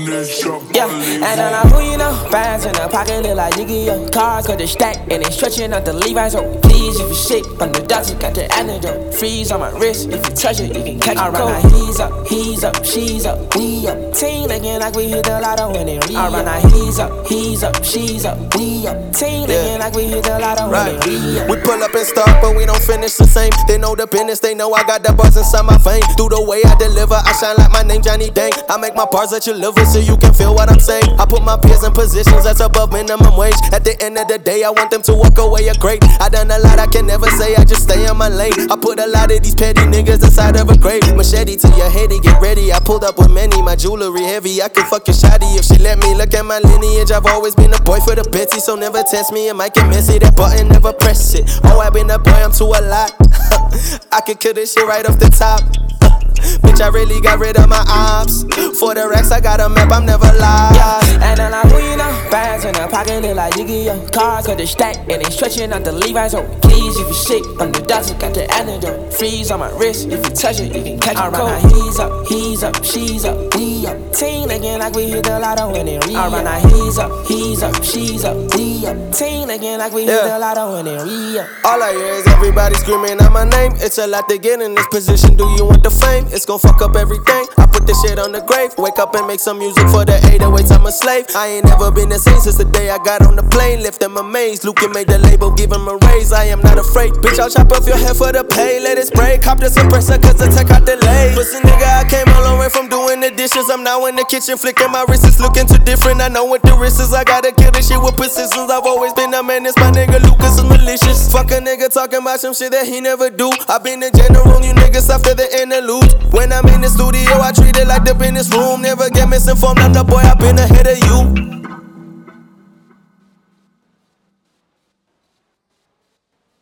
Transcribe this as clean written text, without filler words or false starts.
Yeah, and then I who you know, bands in the pocket look like Yu-Gi-Oh. Cars got the stack and they stretching out the Levi's. So please, if you shit from the doctor, got the antidote. Freeze on my wrist, if you touch it, you can catch it. Alright, now he's up, she's up, we up. Team looking like we hit the lotto when it re-up. Alright, now he's up, she's up, we up. Team looking like we hit the lotto when it re-up. We pull up and start, but we don't finish the same. They know the business, they know I got the bars inside my vein. Through the way I deliver, I shine like my name Johnny Dang. I make my bars at your liver so you can feel what I'm saying. I put my peers in positions that's above minimum wage. At the end of the day, I want them to walk away a great. I done a lot I can never say, I just stay in my lane. I put a lot of these petty niggas inside of a grave. Machete to your head, get ready. I pulled up with many, my jewelry heavy. I could fuck your shawty if she let me. Look at my lineage, I've always been a boy for the Betsy. So never test me, it might get messy. That button, never press it. Oh, I've been a boy, I'm too a lot. I could kill this shit right off the top. Bitch, I really got rid of my ops. For the racks, I got a map, I'm never lost. Yeah, and then I who you know, bands in the pocket look like Yu-Gi-Oh. Cars got the stack and they stretching out the Levi's. So please, if you shit from the doctor, got the antidote. Freeze on my wrist, if you touch it, you can catch it. Alright, now he's up, she's up, we up. Team looking like we hit the lotto when it re-up. Alright, now he's up, she's up, we up. Team looking like we hit the lotto when it re-up. All I hear is everybody screaming out my name. It's a lot to get in this position, do you want the fame? It's gon' fuck up everything. I put this shit on the grave. Wake up and make some music for the 808s, I'm a slave. I ain't never been the same since the day I got on the plane. Left them amazed, Luke made the label, give him a raise. I am not afraid, bitch, I'll chop off your head for the pay. Let it spray, cop the suppressor cause the tech out delay. Pussy nigga, I came a long way from doing the dishes. I'm now in the kitchen, flicking my wrists, it's looking too different. I know what the risk is, I gotta kill this shit with persistence. I've always been a menace, my nigga Lucas is malicious. Fuck a nigga talking about some shit that he never do. I been the general, you niggas after the interlude. When I'm in the studio, I treat it like the business room. Never get misinformed, I'm the boy, I've been ahead of you.